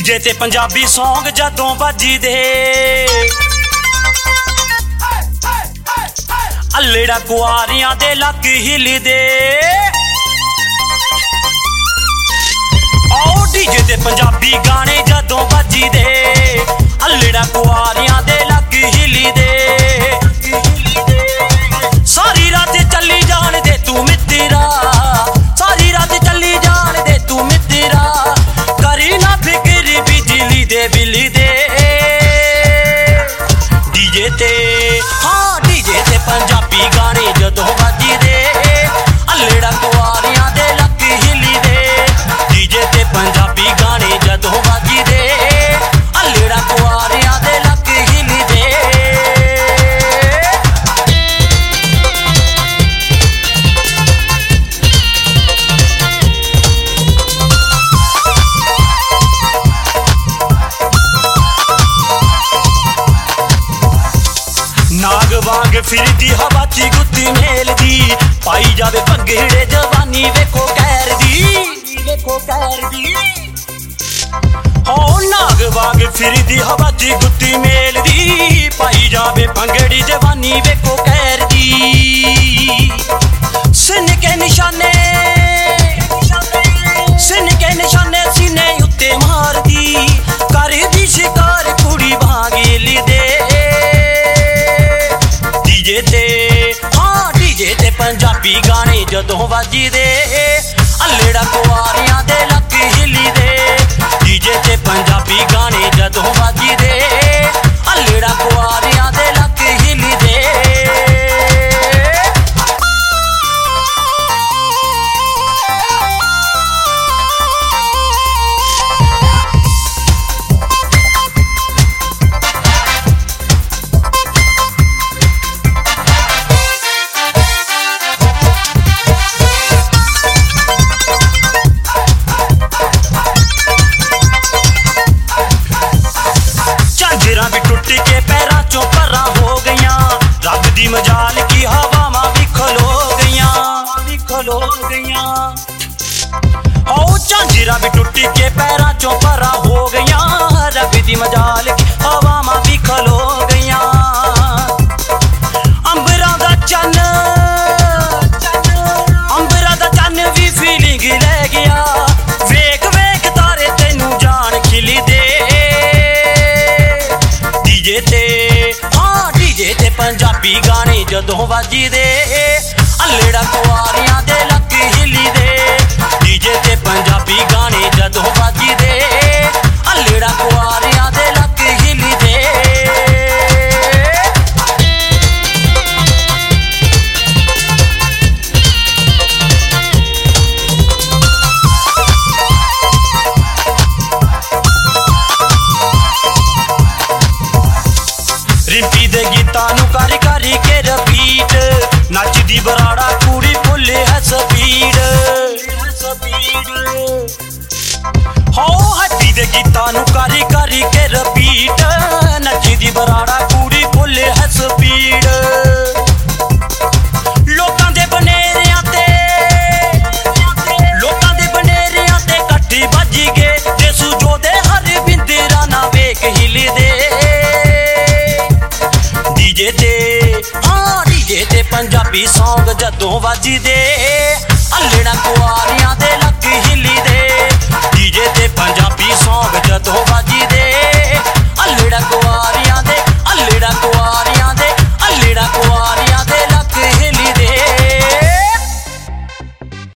DJ ਤੇ Punjabi song ਜਦੋਂ ਵੱਜਦੇ ਅੱਲੜਾ ਕੁਆਰੀਆਂ ਦੇ ਲੱਕ ਹਿੱਲਦੇ ਓ ਡੀਜੇ ਤੇ ਪੰਜਾਬੀ ਗਾਣੇ ਜਦੋਂ ਵੱਜਦੇ ਅੱਲੜਾ ਕੁਆਰੀਆਂ ਦੇ ਲੱਕ ਹਿੱਲਦੇ ਸਾਰੀ ਰਾਤ ਚੱਲੀ ਜਾਣ ਦੇ ਤੂੰ ਮਿੱਤਰਾ ਸਾਰੀ ਰਾਤ ਚੱਲੀ ਜਾਣ ਦੇ ਤੂੰ ਮਿੱਤਰਾ ਕਰੀ ਨਾ ਫਿਕਰ ਬਿਜਲੀ ਦੇ ਬਿੱਲ ਦੇ ਡੀਜੇ ਤੇ ਹਾਂ ਡੀਜੇ ਤੇ ਪੰਜਾਬੀ ਗਾਣੇ ਜਦੋਂ ਵੱਜਦੇ ਅੱਲੜਾ ਕੁਆਰੀਆਂ ਦੇ ਲੱਕ ਹਿੱਲਦੇ ਡੀਜੇ ਤੇ ਪੰਜਾਬੀ ਗਾਣੇ ਜਦੋਂ ਵੱਜਦੇ ਅੱਲੜਾ ਕੁਆਰੀਆਂ ਦੇ ਲੱਕ ਹਿੱਲਦੇ नाग वांग फिरदी हवा च गुत्ती मेलदी पाई जावे भंगड़े जवानी वेखो कैर दी हो नाग वांग फिरदी हवा च गुत्ती मेलदी पाई जावे भंगड़ी जवानी वेखो कैर दी सिन के निशाने सीने उत्ते मारदी करदी शिकार कुड़ी भांगेली दे ਡੀਜੇ ਤੇ ਹਾਂ ਡੀਜੇ ਤੇ ਪੰਜਾਬੀ ਗਾਣੇ ਜਦੋਂ ਵੱਜਦੇ ਅੱਲੜਾ ਕੁਆਰੀਆਂ ਦੇ ਲੱਕ ਹਿੱਲਦੇ ਡੀਜੇ ਤੇ ਪੰਜਾਬੀ ਗਾਣੇ ਜਦੋਂ ਵੱਜਦੇ ਅੱਲੜਾ ਕੁਆਰੀਆਂ ਦੇ ਲੱਕ ਹਿੱਲਦੇ के पैरां चों परां हो गईयां रब दी मजाल की हवावां भी खलो गईयां ओ झांजरा भी टुटी के पैरां चों परां हो गईयां रब दी मजाल की हवावां भी खलो गईयां अंबरां दा चन्न भी फीलिंग लै गया वेख वेख तारे तैनू जान खिलदे ਡੀਜੇ ਤੇ ਹਾਂ ਡੀਜੇ ਤੇ ਪੰਜਾਬੀ ਗਾਣੇ ਜਦੋਂ ਵੱਜਦੇ ਅੱਲੜਾ ਕੁਆਰੀਆਂ ਦੇ ਲੱਕ ਹਿੱਲਦੇ ਡੀਜੇ ਤੇ ਪੰਜਾਬੀ ਗਾਣੇ ਜਦੋਂ ਵੱਜਦੇ ਅੱਲੜਾ ਕੁਆਰੀਆਂ ਦੇ ਲੱਕ ਹਿੱਲਦੇ रिंपी दे गीतां नू करी करी के रिपीट नचदी बराड़ा कुड़ी फुल्ले है स्पीड हो हट्टी दे गीतां नू करी करी के रिपीट नचदी बराड़ा कुड़ी फुल्ले है स्पीड लोकां दे बनेरियां ते कट्ठी भज गए जेसू जो दे हर बिंदरा ना वेख हिलदे ਡੀਜੇ ਤੇ ਹਾਂ ਡੀਜੇ ਤੇ ਪੰਜਾਬੀ ਸੌਂਗ ਜਦੋਂ ਵੱਜਦੇ ਅੱਲੜਾ ਕੁਆਰੀਆਂ ਦੇ ਲੱਕ ਹਿੱਲਦੇ ਡੀਜੇ ਤੇ ਪੰਜਾਬੀ ਸੌਂਗ ਜਦੋਂ ਵੱਜਦੇ